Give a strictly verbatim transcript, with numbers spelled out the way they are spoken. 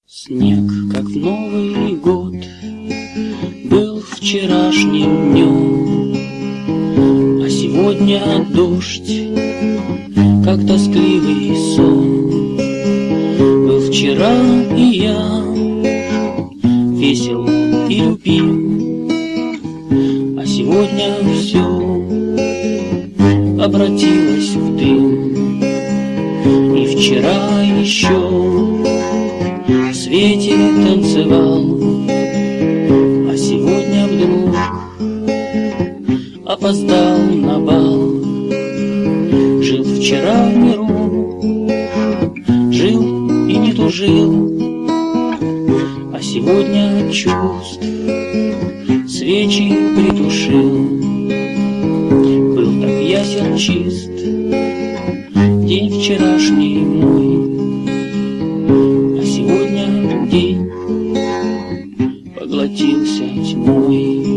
Снег, как в Новый год, был вчерашним днем, а сегодня дождь, как тоскливый сон. Был вчера и я, весел и любим, а сегодня все обратилось в дым. И вчера еще в свете танцевал, а сегодня вдруг опоздал на бал. Жил вчера в миру, жил и не тужил, а сегодня чувств свечи притушил. Был так ясен, чист день вчерашний мой, а сегодня день поглотился тьмой.